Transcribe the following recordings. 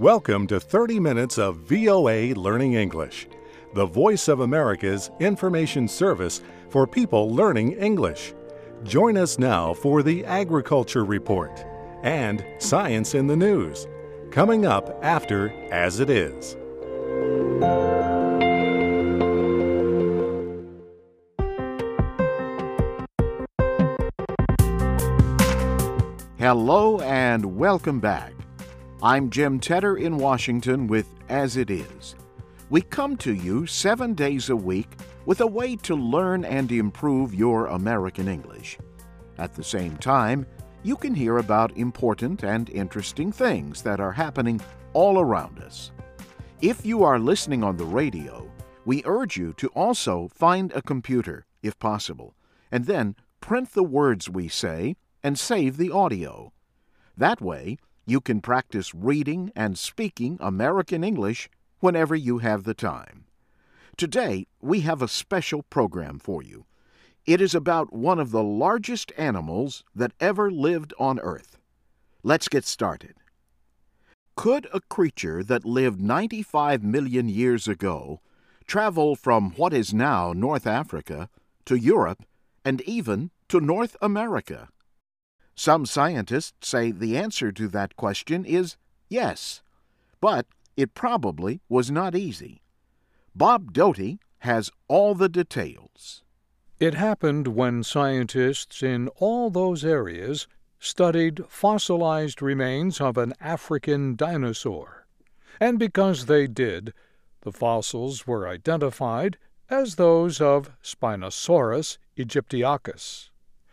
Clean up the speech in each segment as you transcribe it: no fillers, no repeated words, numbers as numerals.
Welcome to 30 minutes of VOA Learning English, the voice of America's information service for people learning English. Join us now for the Agriculture Report and Science in the News, coming up after As It Is. Hello and welcome back. I'm Jim Tedder in Washington with As It Is. We come to you 7 days a week with a way to learn and improve your American English. At the same time, you can hear about important and interesting things that are happening all around us. If you are listening on the radio, we urge you to also find a computer, if possible, and then print the words we say and save the audio. That way, you can practice reading and speaking American English whenever you have the time. Today, we have a special program for you. It is about one of the largest animals that ever lived on Earth. Let's get started. Could a creature that lived 95 million years ago travel from what is now North Africa to Europe and even to North America? Some scientists say the answer to that question is yes, but it probably was not easy. Bob Doty has all the details. It happened when scientists in all those areas studied fossilized remains of an African dinosaur. And because they did, the fossils were identified as those of Spinosaurus aegyptiacus.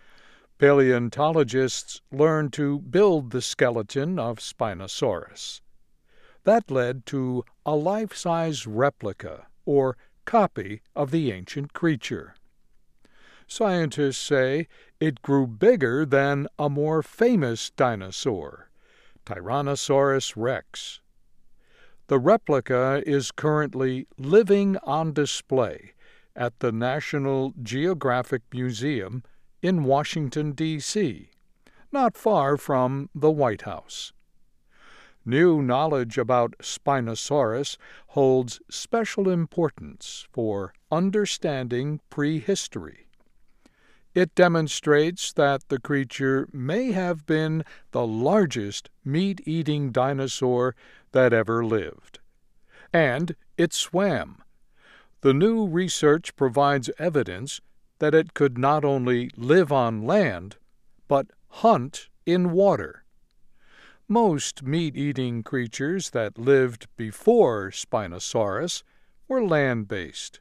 Paleontologists learned to build the skeleton of Spinosaurus. That led to a life-size replica, or copy, of the ancient creature. Scientists say it grew bigger than a more famous dinosaur, Tyrannosaurus rex. The replica is currently living on display at the National Geographic Museum in Washington, D.C., not far from the White House. New knowledge about Spinosaurus holds special importance for understanding prehistory. It demonstrates that the creature may have been the largest meat-eating dinosaur that ever lived. And it swam. The new research provides evidence that it could not only live on land, but hunt in water. Most meat-eating creatures that lived before Spinosaurus were land-based.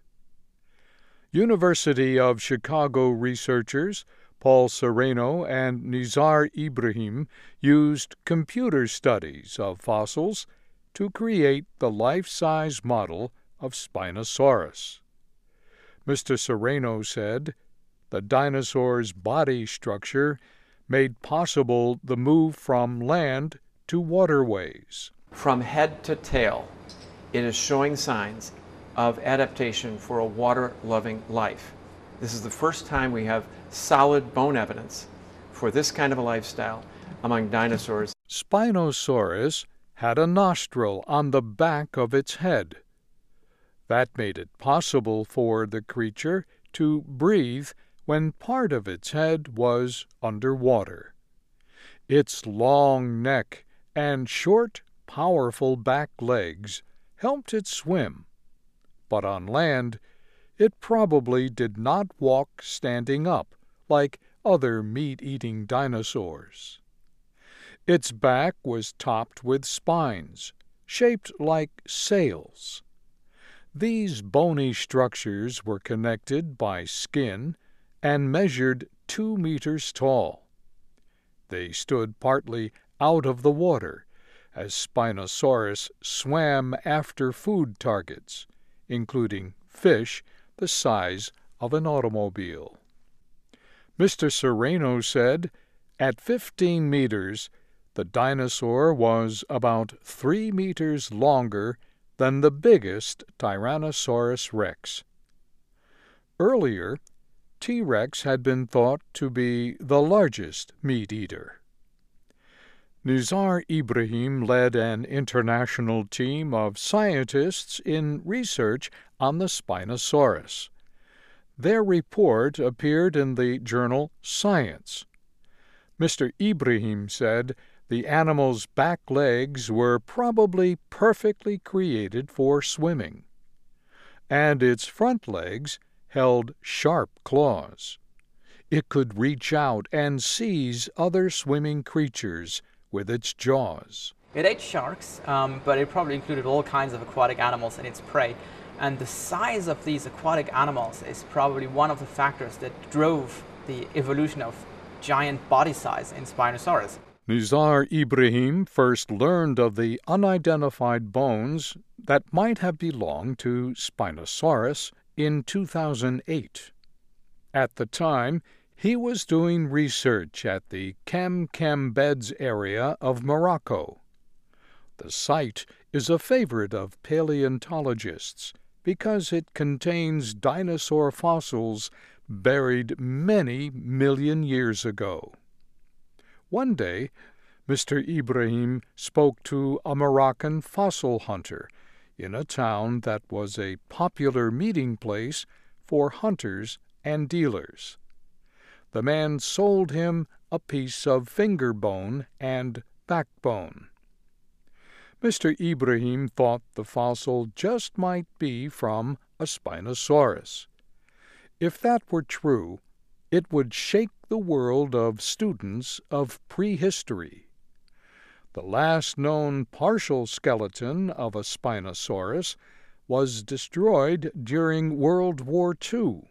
University of Chicago researchers Paul Sereno and Nizar Ibrahim used computer studies of fossils to create the life-size model of Spinosaurus. Mr. Sereno said, "The dinosaur's body structure made possible the move from land to waterways." From head to tail, it is showing signs of adaptation for a water-loving life. This is the first time we have solid bone evidence for this kind of a lifestyle among dinosaurs. Spinosaurus had a nostril on the back of its head. That made it possible for the creature to breathe when part of its head was underwater. Its long neck and short, powerful back legs helped it swim. But on land, it probably did not walk standing up like other meat-eating dinosaurs. Its back was topped with spines, shaped like sails. These bony structures were connected by skin and measured 2 meters tall. They stood partly out of the water as Spinosaurus swam after food targets, including fish the size of an automobile. Mr. Sereno said, at 15 meters, the dinosaur was about 3 meters longer than the biggest Tyrannosaurus rex. Earlier, T. rex had been thought to be the largest meat-eater. Nizar Ibrahim led an international team of scientists in research on the Spinosaurus. Their report appeared in the journal Science. Mr. Ibrahim said the animal's back legs were probably perfectly created for swimming, and its front legs held sharp claws. It could reach out and seize other swimming creatures with its jaws. It ate sharks, but it probably included all kinds of aquatic animals in its prey. And the size of these aquatic animals is probably one of the factors that drove the evolution of giant body size in Spinosaurus. Nizar Ibrahim first learned of the unidentified bones that might have belonged to Spinosaurus in 2008. At the time, he was doing research at the Kem Beds area of Morocco. The site is a favorite of paleontologists because it contains dinosaur fossils buried many million years ago. One day, Mr. Ibrahim spoke to a Moroccan fossil hunter in a town that was a popular meeting place for hunters and dealers. The man sold him a piece of finger bone and backbone. Mr. Ibrahim thought the fossil just might be from a Spinosaurus. If that were true, it would shake the world of students of prehistory. The last known partial skeleton of a Spinosaurus was destroyed during World War II.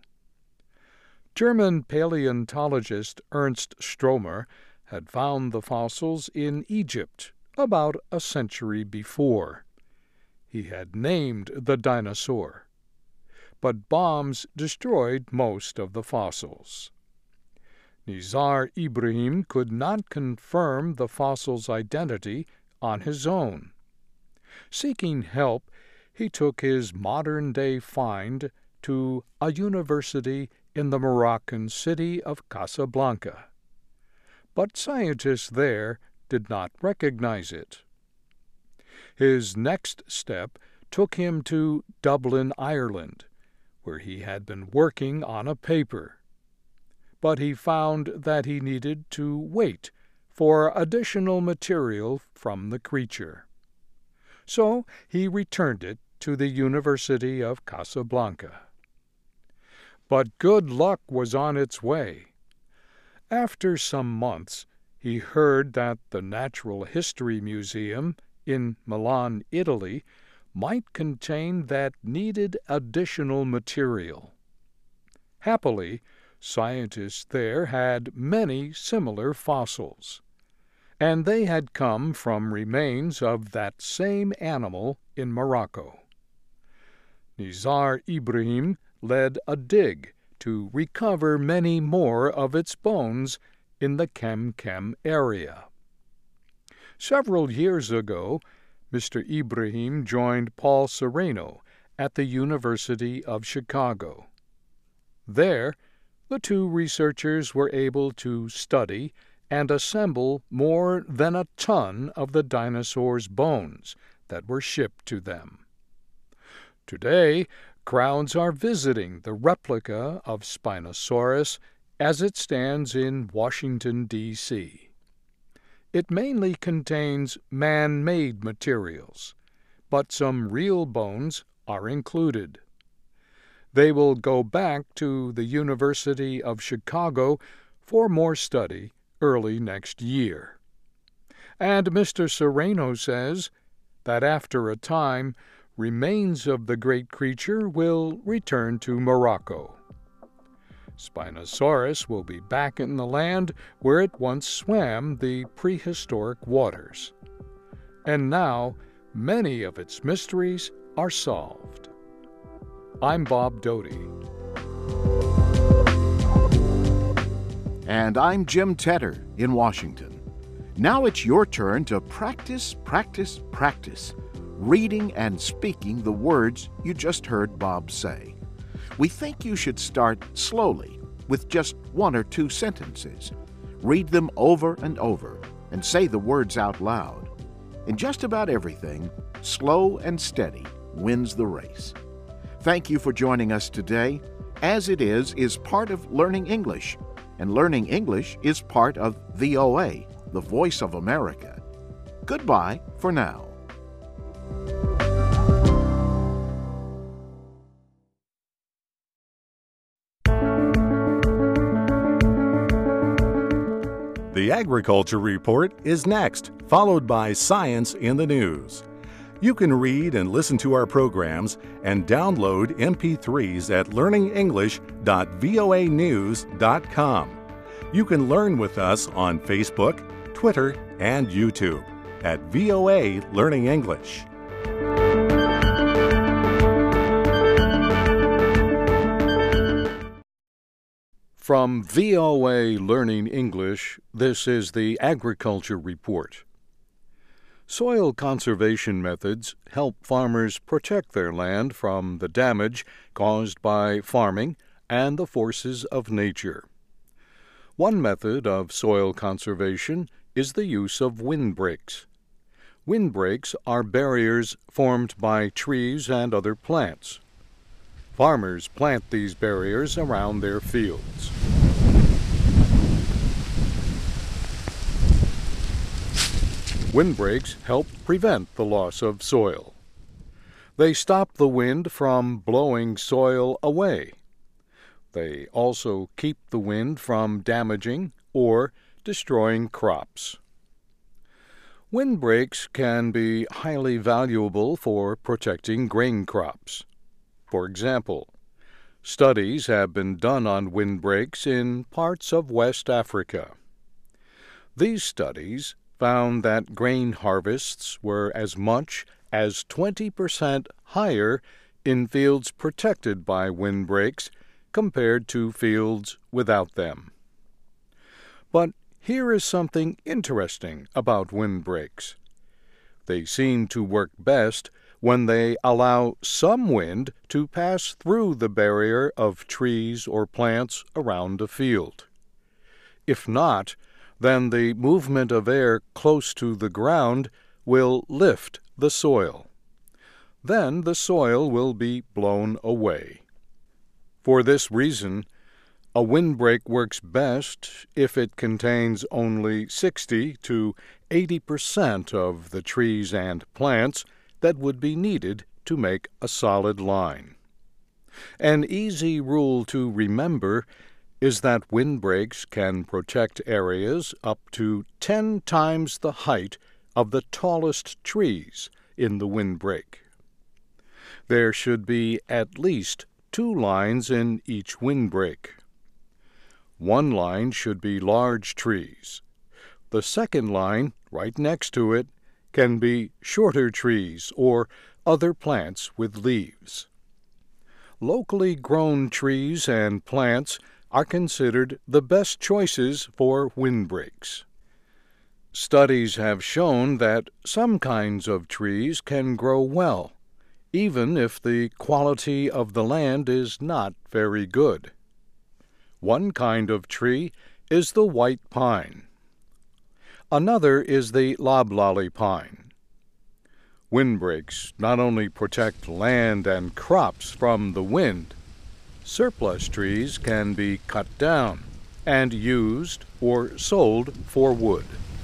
German paleontologist Ernst Stromer had found the fossils in Egypt about a century before. He had named the dinosaur, but bombs destroyed most of the fossils. Nizar Ibrahim could not confirm the fossil's identity on his own. Seeking help, he took his modern-day find to a university in the Moroccan city of Casablanca. But scientists there did not recognize it. His next step took him to Dublin, Ireland, where he had been working on a paper. But he found that he needed to wait for additional material from the creature. So he returned it to the University of Casablanca. But good luck was on its way. After some months, he heard that the Natural History Museum in Milan, Italy, might contain that needed additional material. Happily, scientists there had many similar fossils, and they had come from remains of that same animal in Morocco. Nizar Ibrahim led a dig to recover many more of its bones in the Kem area. Several years ago, Mr. Ibrahim joined Paul Sereno at the University of Chicago. There, the two researchers were able to study and assemble more than a ton of the dinosaur's bones that were shipped to them. Today, crowds are visiting the replica of Spinosaurus as it stands in Washington, D.C. It mainly contains man-made materials, but some real bones are included. They will go back to the University of Chicago for more study early next year. And Mr. Sereno says that after a time, remains of the great creature will return to Morocco. Spinosaurus will be back in the land where it once swam the prehistoric waters. And now, many of its mysteries are solved. I'm Bob Doty. And I'm Jim Tedder in Washington. Now it's your turn to practice, reading and speaking the words you just heard Bob say. We think you should start slowly with just one or two sentences. Read them over and over and say the words out loud. In just about everything, slow and steady wins the race. Thank you for joining us today. As It Is part of Learning English, and Learning English is part of VOA, the Voice of America. Goodbye for now. The Agriculture Report is next, followed by Science in the News. You can read and listen to our programs and download MP3s at learningenglish.voanews.com. You can learn with us on Facebook, Twitter, and YouTube at VOA Learning English. From VOA Learning English, this is the Agriculture Report. Soil conservation methods help farmers protect their land from the damage caused by farming and the forces of nature. One method of soil conservation is the use of windbreaks. Windbreaks are barriers formed by trees and other plants. Farmers plant these barriers around their fields. Windbreaks help prevent the loss of soil. They stop the wind from blowing soil away. They also keep the wind from damaging or destroying crops. Windbreaks can be highly valuable for protecting grain crops. For example, studies have been done on windbreaks in parts of West Africa. These studies found that grain harvests were as much as 20% higher in fields protected by windbreaks compared to fields without them. But here is something interesting about windbreaks. They seem to work best when they allow some wind to pass through the barrier of trees or plants around a field. If not, then the movement of air close to the ground will lift the soil. Then the soil will be blown away. For this reason, a windbreak works best if it contains only 60 to 80% of the trees and plants that would be needed to make a solid line. An easy rule to remember is that windbreaks can protect areas up to 10 times the height of the tallest trees in the windbreak. There should be at least 2 lines in each windbreak. One line should be large trees. The second line, right next to it, can be shorter trees or other plants with leaves. Locally grown trees and plants are considered the best choices for windbreaks. Studies have shown that some kinds of trees can grow well, even if the quality of the land is not very good. One kind of tree is the white pine. Another is the loblolly pine. Windbreaks not only protect land and crops from the wind, surplus trees can be cut down and used or sold for wood.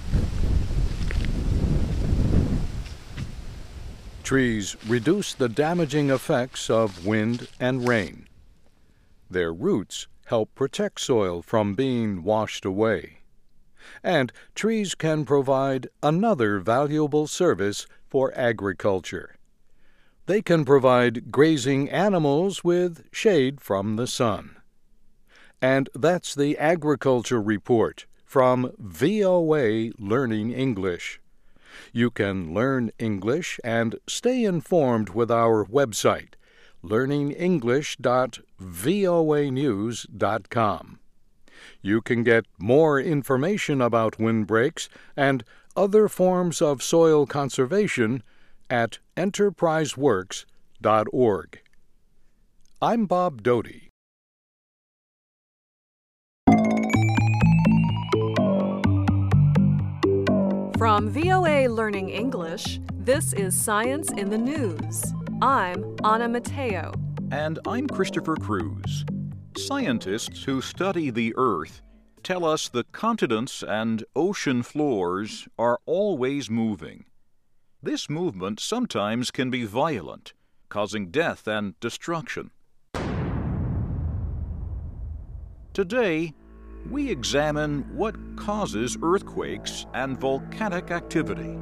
Trees reduce the damaging effects of wind and rain. Their roots help protect soil from being washed away. And trees can provide another valuable service for agriculture. They can provide grazing animals with shade from the sun. And that's the Agriculture Report from VOA Learning English. You can learn English and stay informed with our website, learningenglish.voanews.com. You can get more information about windbreaks and other forms of soil conservation at enterpriseworks.org. I'm Bob Doty. From VOA Learning English, this is Science in the News. I'm Anna Mateo. And I'm Christopher Cruz. Scientists who study the Earth tell us the continents and ocean floors are always moving. This movement sometimes can be violent, causing death and destruction. Today, we examine what causes earthquakes and volcanic activity.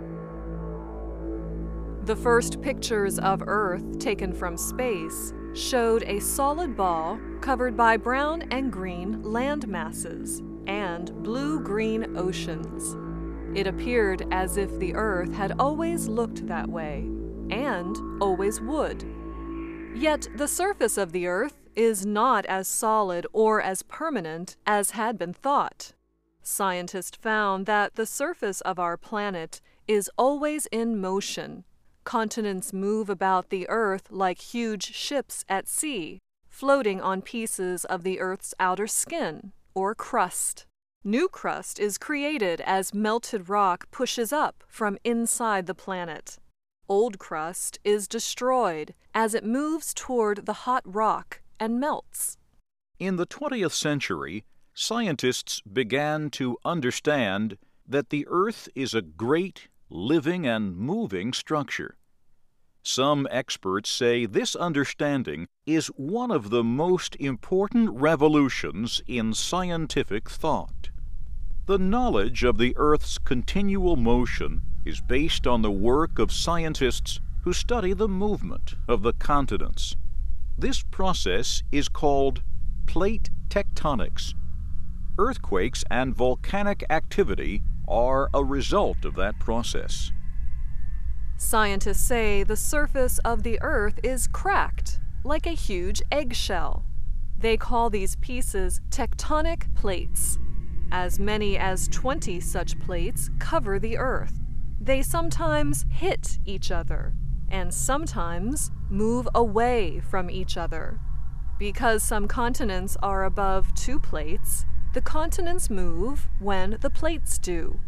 The first pictures of Earth taken from space showed a solid ball covered by brown and green land masses and blue-green oceans. It appeared as if the Earth had always looked that way, and always would. Yet the surface of the Earth is not as solid or as permanent as had been thought. Scientists found that the surface of our planet is always in motion. Continents move about the Earth like huge ships at sea, floating on pieces of the Earth's outer skin, or crust. New crust is created as melted rock pushes up from inside the planet. Old crust is destroyed as it moves toward the hot rock and melts. In the 20th century, scientists began to understand that the Earth is a great, living and moving structure. Some experts say this understanding is one of the most important revolutions in scientific thought. The knowledge of the Earth's continual motion is based on the work of scientists who study the movement of the continents. This process is called plate tectonics. Earthquakes and volcanic activity are a result of that process. Scientists say the surface of the Earth is cracked, like a huge eggshell. They call these pieces tectonic plates. As many as 20 such plates cover the Earth. They sometimes hit each other, and sometimes move away from each other. Because some continents are above 2 plates, the continents move when the plates do.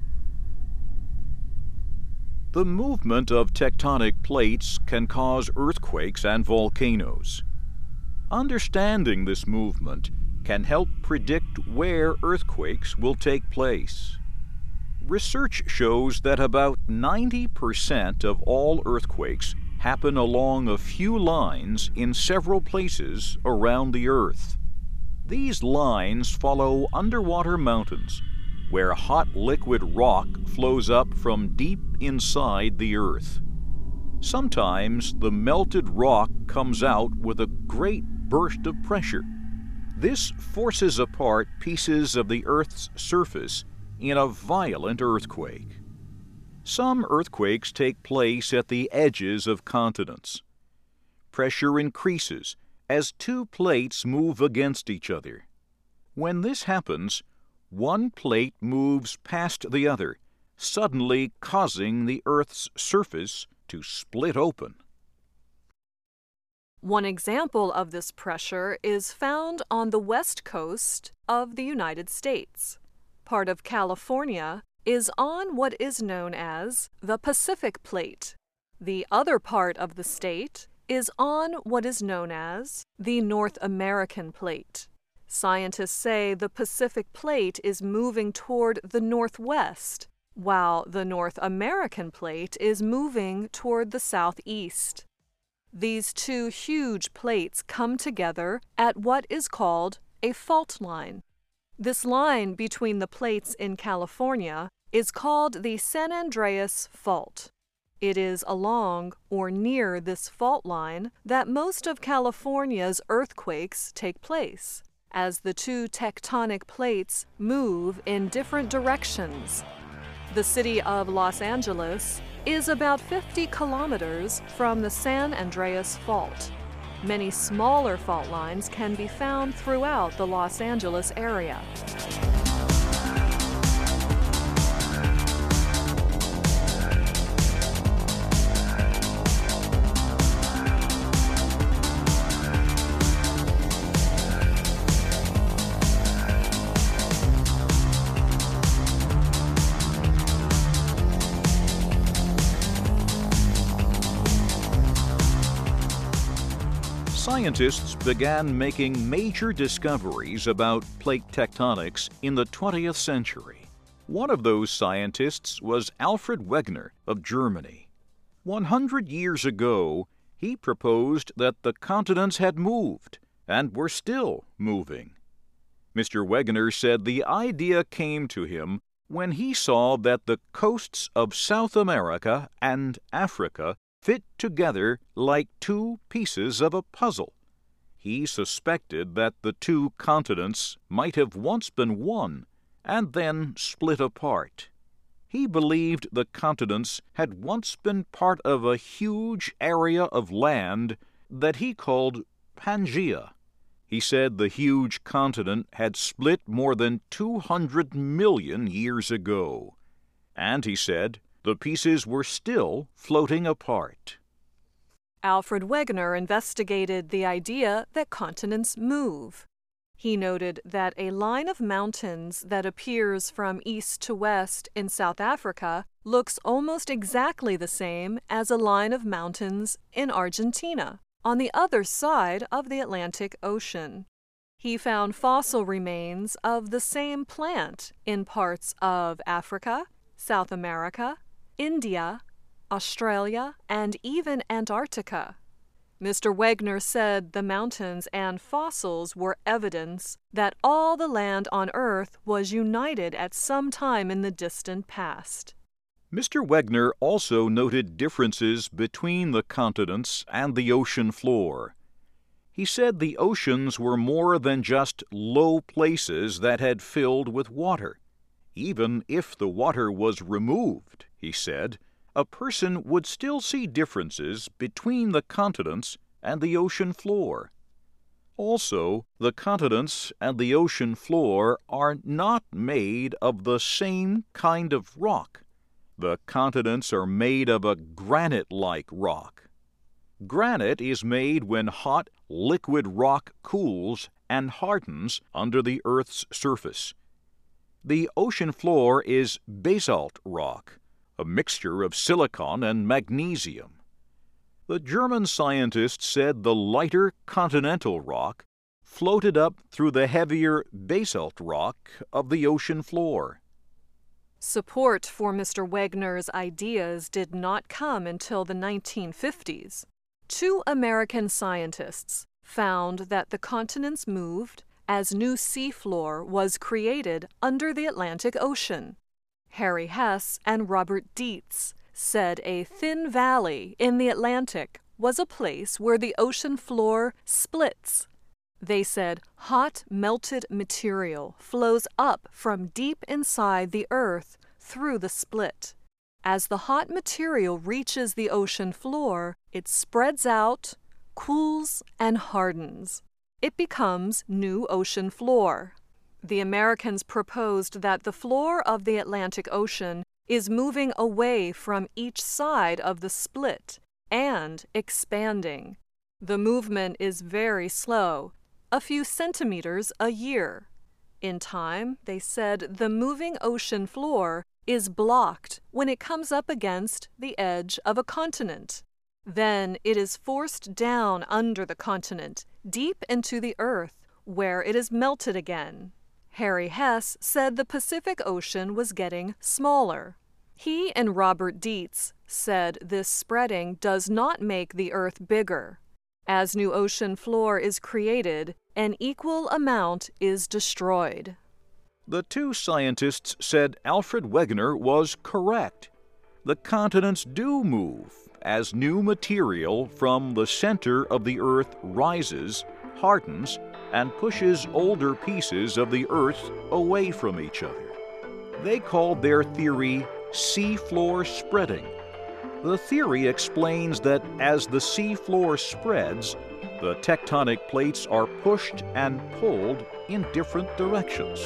The movement of tectonic plates can cause earthquakes and volcanoes. Understanding this movement can help predict where earthquakes will take place. Research shows that about 90% of all earthquakes happen along a few lines in several places around the Earth. These lines follow underwater mountains, where hot liquid rock flows up from deep inside the Earth. Sometimes the melted rock comes out with a great burst of pressure. This forces apart pieces of the Earth's surface in a violent earthquake. Some earthquakes take place at the edges of continents. Pressure increases as 2 plates move against each other. When this happens, one plate moves past the other, suddenly causing the Earth's surface to split open. One example of this pressure is found on the west coast of the United States. Part of California is on what is known as the Pacific Plate. The other part of the state is on what is known as the North American Plate. Scientists say the Pacific Plate is moving toward the northwest, while the North American Plate is moving toward the southeast. These 2 huge plates come together at what is called a fault line. This line between the plates in California is called the San Andreas Fault. It is along or near this fault line that most of California's earthquakes take place, as the 2 tectonic plates move in different directions. The city of Los Angeles is about 50 kilometers from the San Andreas Fault. Many smaller fault lines can be found throughout the Los Angeles area. Scientists began making major discoveries about plate tectonics in the 20th century. One of those scientists was Alfred Wegener of Germany. 100 years ago, he proposed that the continents had moved and were still moving. Mr. Wegener said the idea came to him when he saw that the coasts of South America and Africa fit together like two pieces of a puzzle. He suspected that the two continents might have once been one and then split apart. He believed the continents had once been part of a huge area of land that he called Pangaea. He said the huge continent had split more than 200 million years ago. And he said the pieces were still floating apart. Alfred Wegener investigated the idea that continents move. He noted that a line of mountains that appears from east to west in South Africa looks almost exactly the same as a line of mountains in Argentina, on the other side of the Atlantic Ocean. He found fossil remains of the same plant in parts of Africa, South America, India, Australia, and even Antarctica. Mr. Wegener said the mountains and fossils were evidence that all the land on Earth was united at some time in the distant past. Mr. Wegener also noted differences between the continents and the ocean floor. He said the oceans were more than just low places that had filled with water. Even if the water was removed, he said, a person would still see differences between the continents and the ocean floor. Also, the continents and the ocean floor are not made of the same kind of rock. The continents are made of a granite-like rock. Granite is made when hot, liquid rock cools and hardens under the Earth's surface. The ocean floor is basalt rock, a mixture of silicon and magnesium. The German scientists said the lighter continental rock floated up through the heavier basalt rock of the ocean floor. Support for Mr. Wegener's ideas did not come until the 1950s. Two American scientists found that the continents moved as new seafloor was created under the Atlantic Ocean. Harry Hess and Robert Dietz said a thin valley in the Atlantic was a place where the ocean floor splits. They said hot melted material flows up from deep inside the Earth through the split. As the hot material reaches the ocean floor, it spreads out, cools, and hardens. It becomes new ocean floor. The Americans proposed that the floor of the Atlantic Ocean is moving away from each side of the split and expanding. The movement is very slow, a few centimeters a year. In time, they said the moving ocean floor is blocked when it comes up against the edge of a continent. Then it is forced down under the continent, deep into the earth, where it is melted again. Harry Hess said the Pacific Ocean was getting smaller. He and Robert Dietz said this spreading does not make the earth bigger. As new ocean floor is created, an equal amount is destroyed. The two scientists said Alfred Wegener was correct. The continents do move as new material from the center of the Earth rises, hardens, and pushes older pieces of the Earth away from each other. They called their theory seafloor spreading. The theory explains that as the seafloor spreads, the tectonic plates are pushed and pulled in different directions.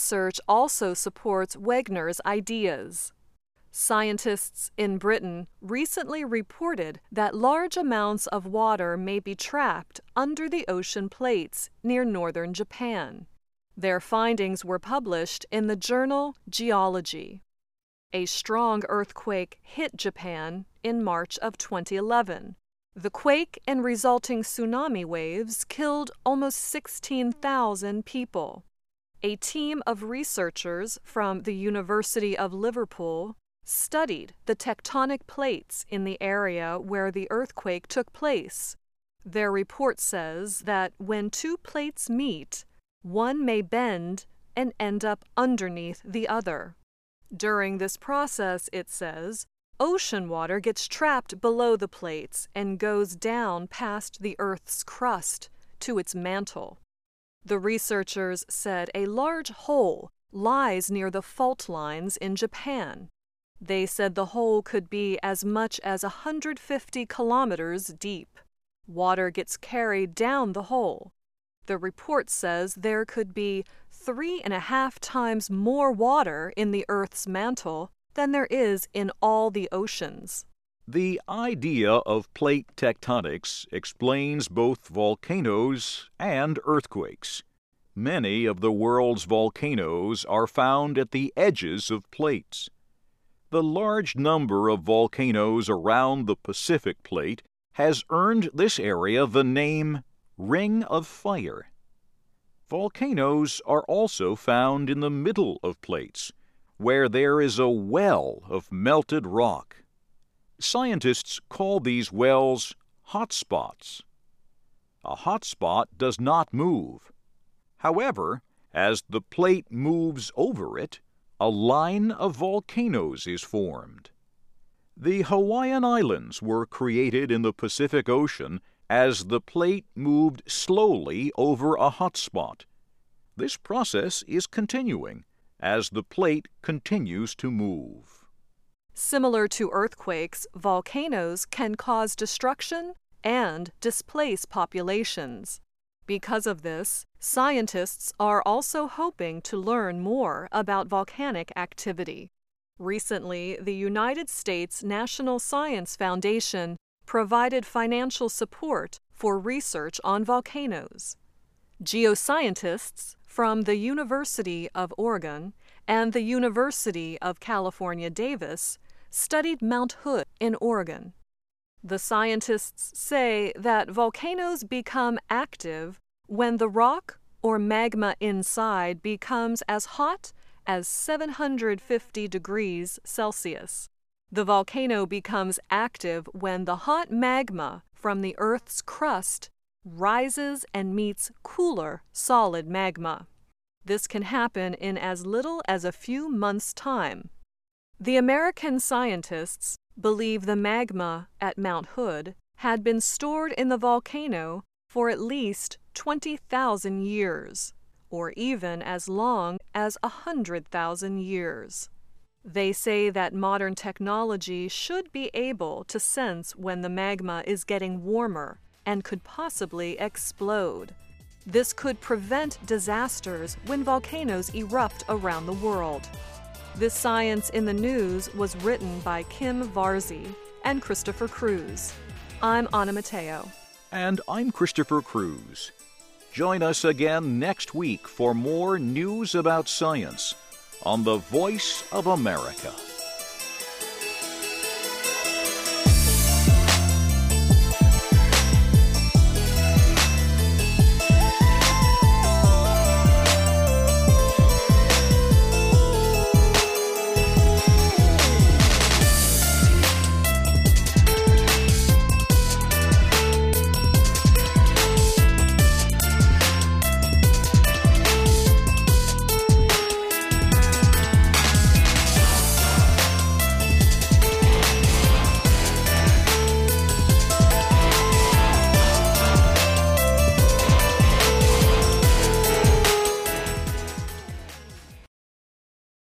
research also supports Wegener's ideas. Scientists in Britain recently reported that large amounts of water may be trapped under the ocean plates near northern Japan. Their findings were published in the journal Geology. A strong earthquake hit Japan in March of 2011. The quake and resulting tsunami waves killed almost 16,000 people. A team of researchers from the University of Liverpool studied the tectonic plates in the area where the earthquake took place. Their report says that when two plates meet, one may bend and end up underneath the other. During this process, it says, ocean water gets trapped below the plates and goes down past the Earth's crust to its mantle. The researchers said a large hole lies near the fault lines in Japan. They said the hole could be as much as 150 kilometers deep. Water gets carried down the hole. The report says there could be 3.5 times more water in the Earth's mantle than there is in all the oceans. The idea of plate tectonics explains both volcanoes and earthquakes. Many of the world's volcanoes are found at the edges of plates. The large number of volcanoes around the Pacific Plate has earned this area the name Ring of Fire. Volcanoes are also found in the middle of plates, where there is a well of melted rock. Scientists call these wells hotspots. A hotspot does not move. However, as the plate moves over it, a line of volcanoes is formed. The Hawaiian Islands were created in the Pacific Ocean as the plate moved slowly over a hotspot. This process is continuing as the plate continues to move. Similar to earthquakes, volcanoes can cause destruction and displace populations. Because of this, scientists are also hoping to learn more about volcanic activity. Recently, the United States National Science Foundation provided financial support for research on volcanoes. Geoscientists from the University of Oregon and the University of California, Davis studied Mount Hood in Oregon. The scientists say that volcanoes become active when the rock or magma inside becomes as hot as 750 degrees Celsius. The volcano becomes active when the hot magma from the Earth's crust rises and meets cooler solid magma. This can happen in as little as a few months' time. The American scientists believe the magma at Mount Hood had been stored in the volcano for at least 20,000 years, or even as long as 100,000 years. They say that modern technology should be able to sense when the magma is getting warmer and could possibly explode. This could prevent disasters when volcanoes erupt around the world. This Science in the News was written by Kim Varzi and Christopher Cruz. I'm Anna Mateo. And I'm Christopher Cruz. Join us again next week for more news about science on the Voice of America.